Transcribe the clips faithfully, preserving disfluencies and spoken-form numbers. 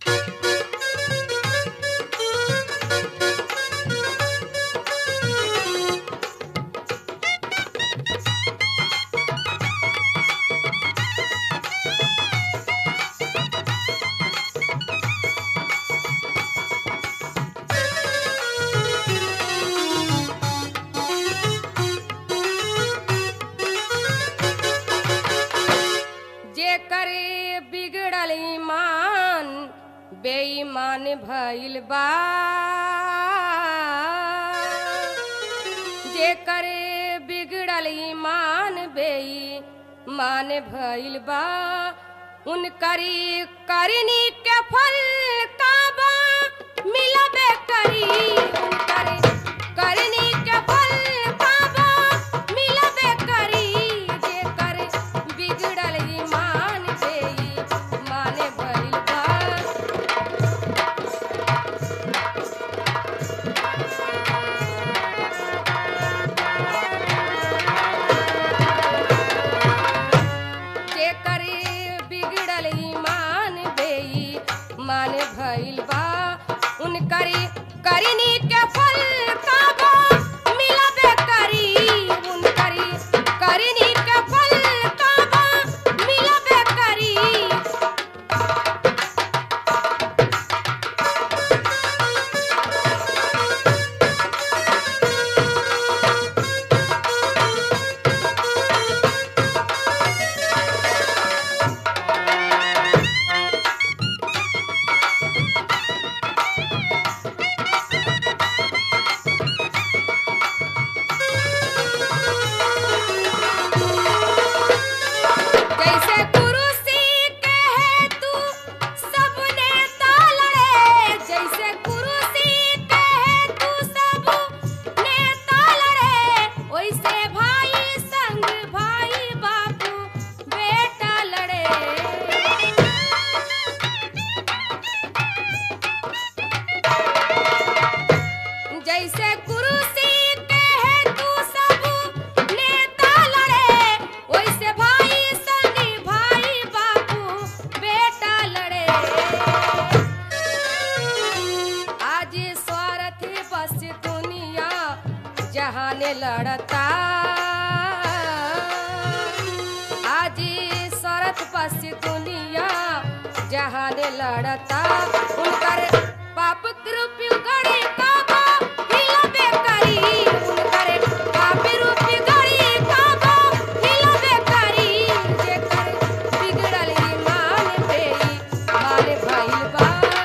जेकर बिगड़ल ईमान बेईमान भइल बा, जेकर बिगड़ल ईमान बेईमान भइल बा, उनकरी करनी के फल का बा मिलबे करी, उनकरी करनी के फल का बा मिलबे करी, जेकर बिगड़ल ईमान बेईमान भइल बा। जेकर बिगड़ल ईमान बेईमान भइल बा, उनकरी करनी के फल का बा मिलबे करी, उनकरी करनी के फल का बा मिलबे करी। जैसे कुरुसी के है तू सबने तालड़े, जैसे कुरुसी के है तू सबने तालड़े, वैसे भाई संग भाई बापू बेटा लड़े। जैसे कुरुसी के है तू सबने तालड़े, वैसे भाई संगी भाई बापू बेटा लड़े। आज स्वार्थ बस दुनिया जहान लड़ता, आज स्वार्थ बस दुनिया जहान लड़ता, उनकर पाप रूपी गड़ी का बा हिलबे करी, उनकर पाप रूपी गड़ी का बा हिलबे करी, जेकर बिगड़ल ईमान बेईमान भइल बा।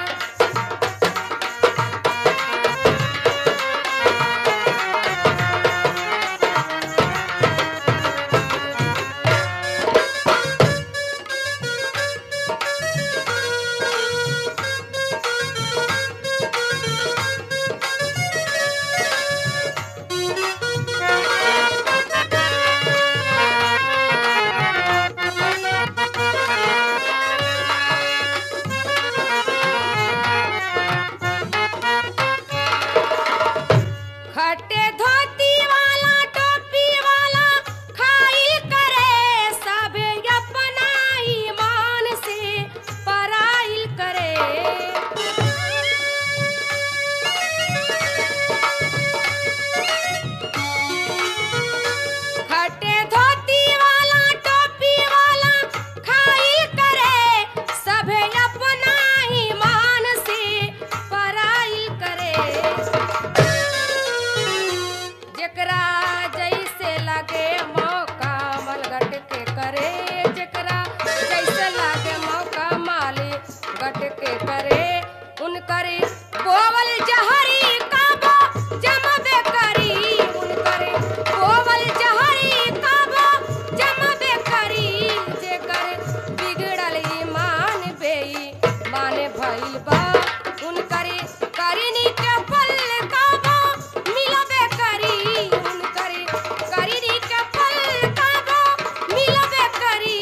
खट्टे धोती वाला टोपी वाला खाइल करे, सबे अपना ईमान से पराइल करे। खट्टे धोती वाला टोपी वाला खाइल करे, सबे अपना ईमान से पराइल करे। जेकरा जैसे लगे मौका मलगट के करे, जेकरा जैसे लगे मौका माली गट के करे, उनकरी बोवल जहरी का बा जमबे करी, उनकरी बोवल जहरी का बा जमबे करी, जेकर बिगड़ल ईमान बेईमान भइल बा, उनकरी करनी के फल का बा मिलबे करी, उनकरी करनी के फल का बा मिलबे करी।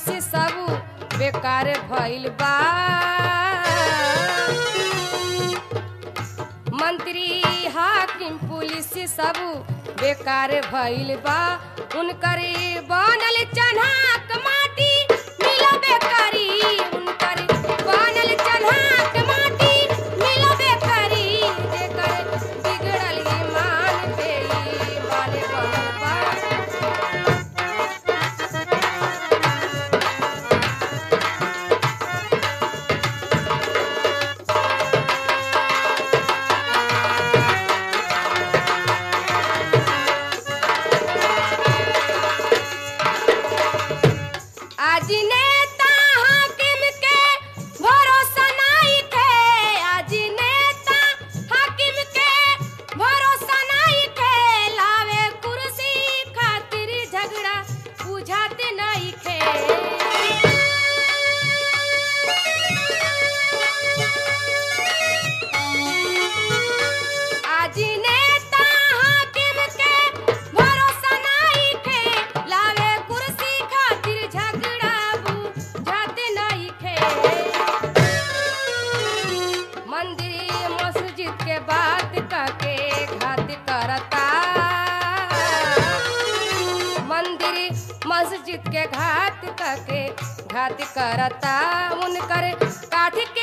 पुलिस सब बेकार भइल बा मंत्री हाकिम पुलिस सब बेकार भइल बा उनकर बनल चन्हाक माटी मिलबे करी उनकर बनल चन्हाक माटी मिलबे करी जेकर बिगड़ल ईमान पे ईमान बनल बा आज नेता हाकिम के भरोसा नहीं थे आज नेता हाकिम के भरोसा नहीं थे लावे कुर्सी खातिर झगड़ा बुझाते नहीं थे आज नेता हाकिम के भरोसा नहीं थे लावे कुर्सी खातिर झगड़ा बुझाते नहीं थे मंदिर मस्जिद के बात करके घात करता मंदिर मस्जिद के घात करके घात करता उनकर काठ के